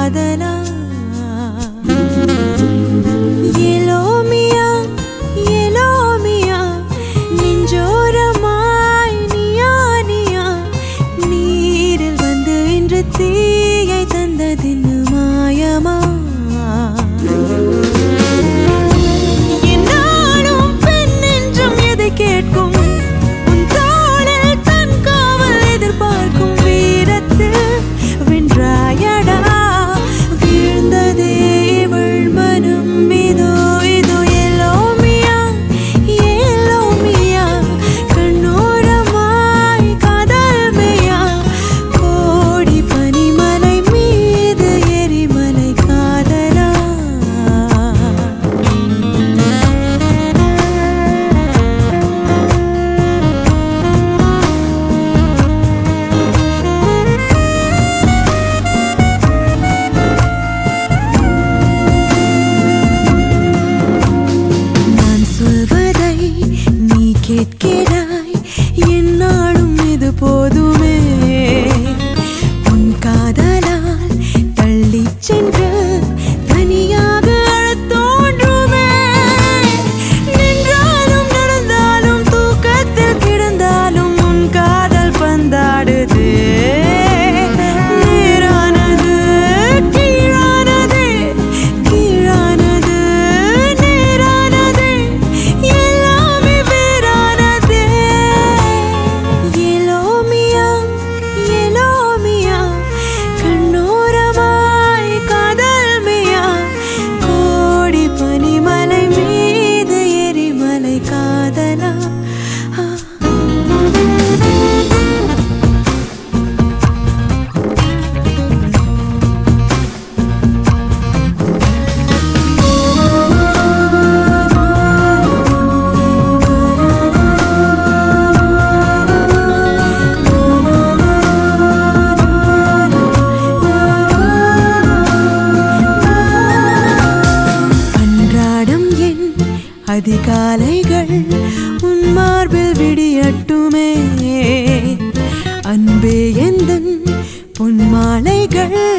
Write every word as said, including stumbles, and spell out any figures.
காதலா எலோமியா எலோமியா நெஞ்சோரமாய் நீயா நீயா நீரில் வந்து இன்று தீயை தந்ததின்னு மாயமா என்னாலும் பெண் என்றும் எதை கேட்கும் கேட்கிறாய் என்னாலும் இது போதுமே உன் காதலால் தள்ளி சென்று தனியாக அழத் தோன்றுமே நின்றாலும் நடந்தாலும் தூக்கத்தில் கிடந்தாலும் உன் காதல் பந்தாடுதே நேரானது கீழானதே கீழானது நேரானதே அதிகாலைகள் உன் மார்பில் விடியட்டுமே அன்பே எந்தன் பொன்மாலைகள்